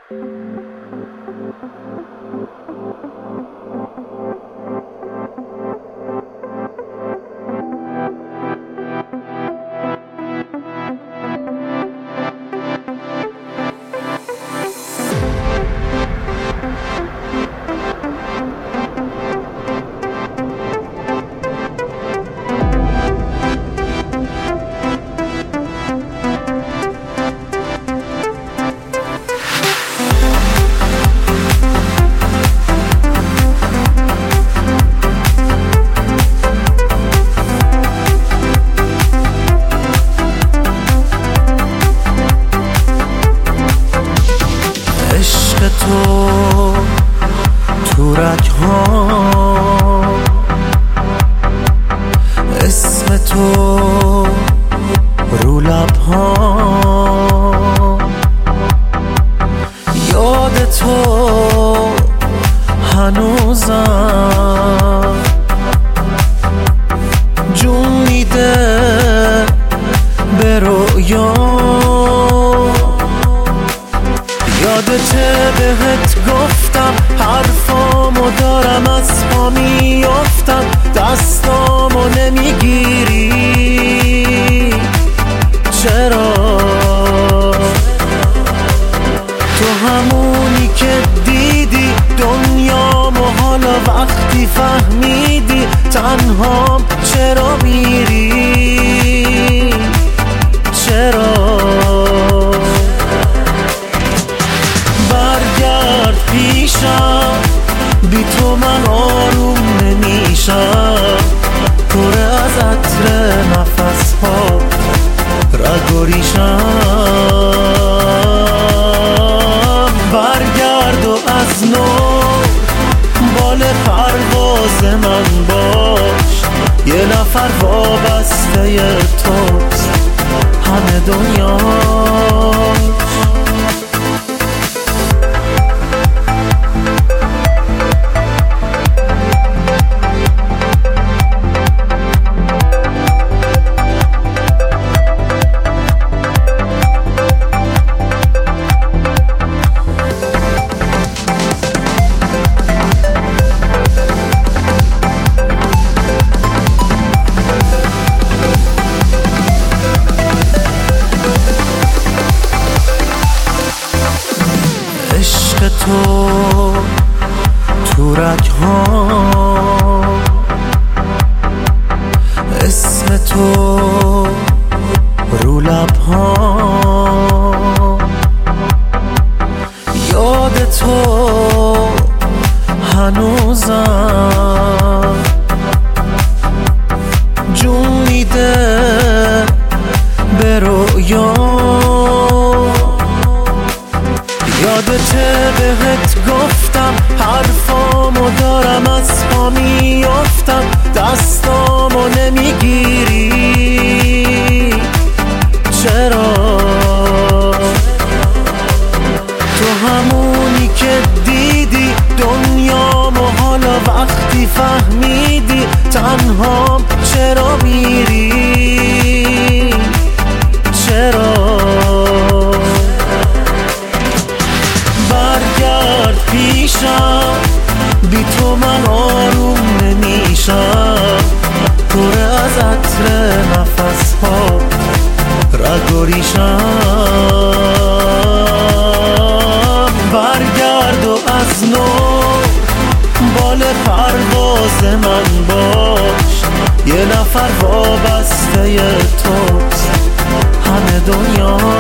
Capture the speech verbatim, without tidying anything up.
تو تو رگ‌ها، اسم تو رو لب‌ها، یاد تو هنوزم جون میده به رویا. یادته بهت گفتم حرفامو دارم از پا میافتم، دستامو نمیگیری چرا؟ تو همونی که دیدی دنیامو، حالا وقتی فهمیدی تنهام چرا میری؟ چرا؟ پیشم بی تو من آروم نمیشم، پر از عطر نفس ها رگ و ریشم. برگرد و از نو بال پرواز من باش، یه نفر وابسته توست همه دنیاش. عشق تو تو رگ‌ها، اسم تو رو لب‌ها، یاد تو هنوزم جون میده به رویا. یادته بهت گفتم حرفامو دارم از پا میافتم، دستامو نمیگیری چرا؟ تو همونی که دیدی دنیامو، حالا وقتی فهمیدی تنهام چرا میری؟ چرا؟ برگرد پیشم بی تو من آروم نمیشم، پر از عطر نفس ها رگ و ریشم. برگرد و از نو بال پرواز من باش، یه نفر وابسته توست همه دنیا.